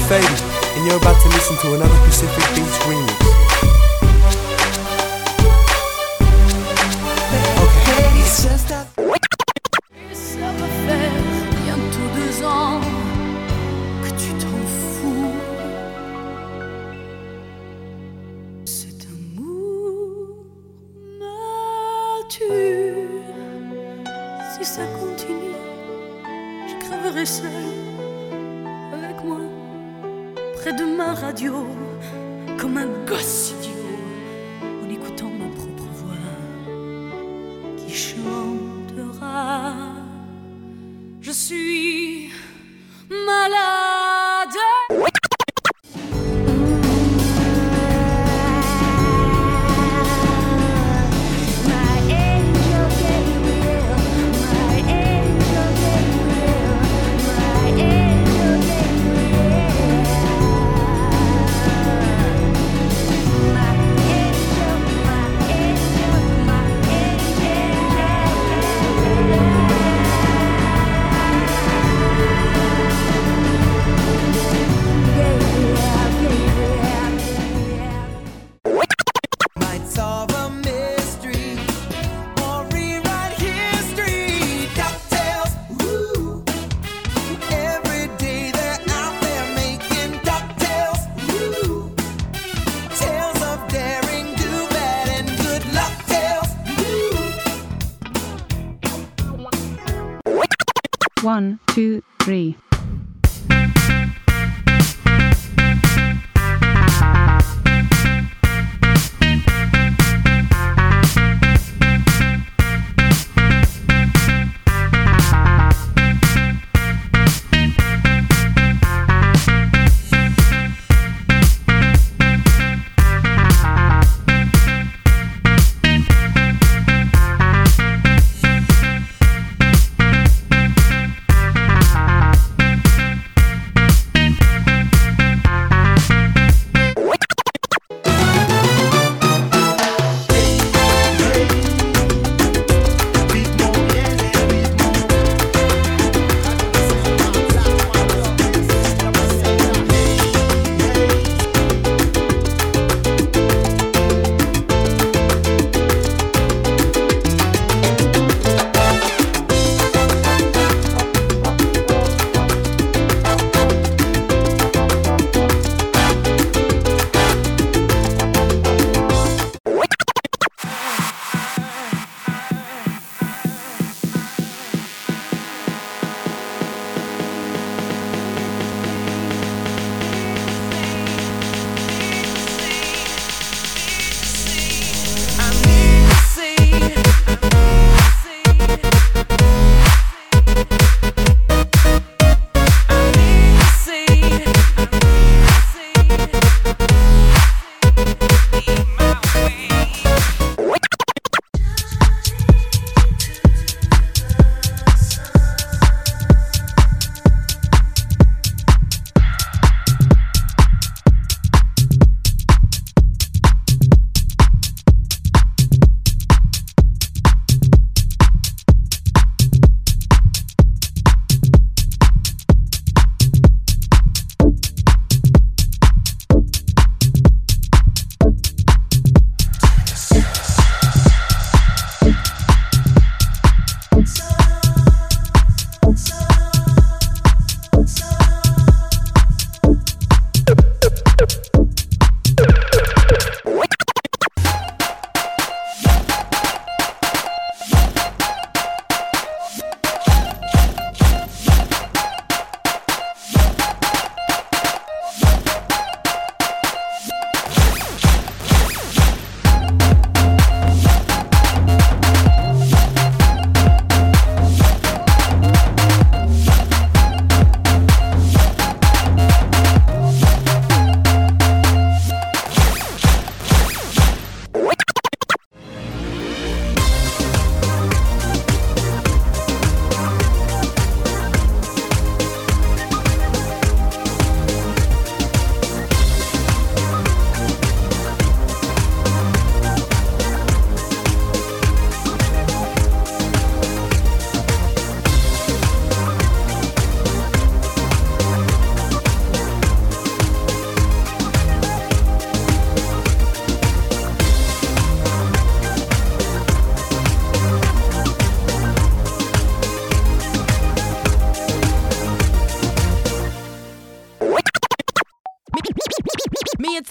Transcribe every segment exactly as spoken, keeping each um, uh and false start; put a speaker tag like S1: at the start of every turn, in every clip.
S1: Faded, and you're about to listen to another Pacific Beats remix. Okay.
S2: Ça va faire bientôt deux ans que tu t'en fous. Cet amour me tue. Si ça continue, je crèverai seule avec moi près de ma radio, comme un gosse idiot, en écoutant ma propre voix qui chantera. Je suis malade.
S3: One, two, three.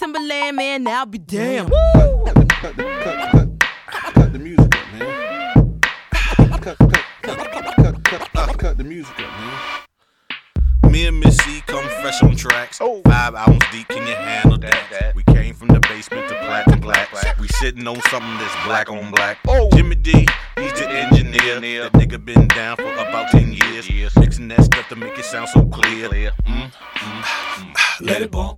S4: Timberland, man, I'll be damned.
S5: Cut, cut, cut, cut, cut, cut the music up, man. Cut, cut, cut, cut, cut, cut, cut the music up, man.
S6: Me and Missy come fresh on tracks.
S5: Oh.
S6: Five albums deep, can you handle that? that? We came from the basement to platinum black. We sitting on something that's black on black.
S5: Oh.
S6: Jimmy D, he's the engineer. That nigga been down for about ten years. years. Mixing that stuff to make it sound so clear. Mm, mm, mm. Let it bump.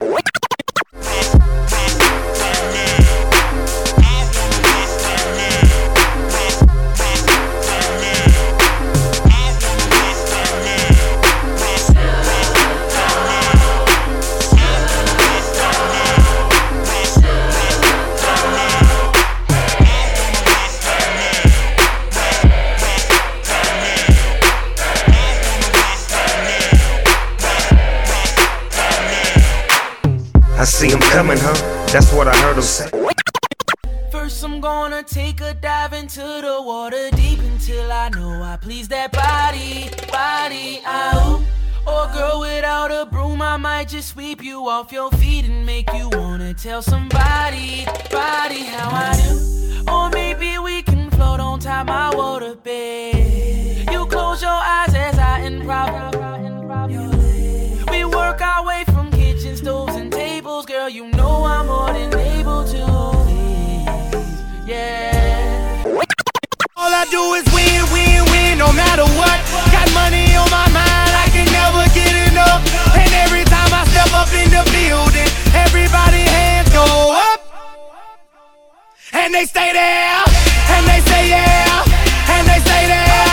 S7: I see him coming, huh? That's what I heard him say.
S4: First I'm gonna take a dive into the water deep until I know I please that body, body out. Or girl without a broom, I might just sweep you off your feet and make you wanna tell somebody, body how I do. Or maybe we can float on top my water bed. You close your eyes as I improv. We work our way from kitchen stoves and tables, girl, you know I'm more than able to please, yeah.
S8: All I do is win, win, win, no matter what. Got money on my mind, I can never get enough. And every time I step up in the building, everybody hands go up. And they stay there, and they say yeah, and they stay there.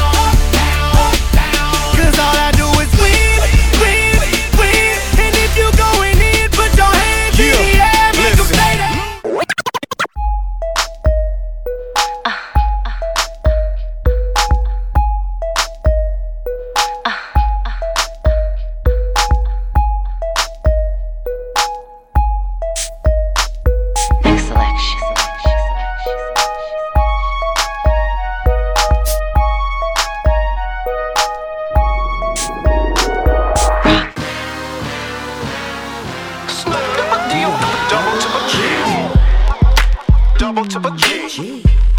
S8: Cause all I do is win, win, win. And if you going in, put your hands yeah. in the air, make them stay there.
S2: Next selection.
S6: Double to a G. G.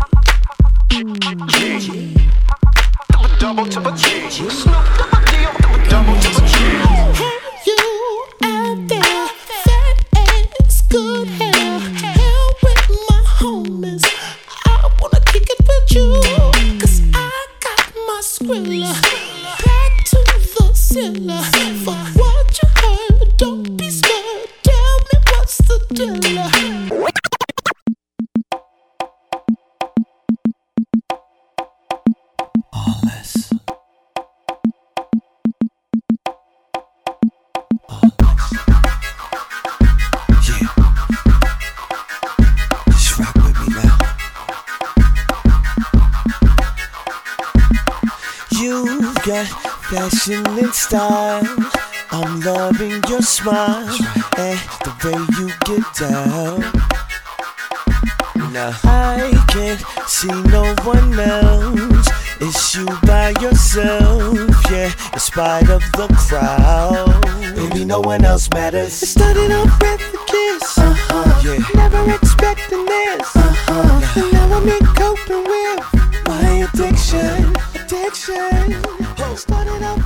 S6: G. Double to a G. Double to a G.
S9: Hey, you out there, fat ass, good hair, hell with my homies. I wanna kick it with you, cause I got my Skrilla. Back to the Zilla. For what you heard, don't be scared. Tell me what's the deal.
S10: Got fashion and style. I'm loving your smile and the way you get down. Now I can't see no one else. It's you by yourself, yeah, in spite of the crowd. Baby, no one else matters. It started off with a kiss, uh-huh, yeah. Never expecting this, uh-huh. And now I'm in coping with my addiction, addiction. Started off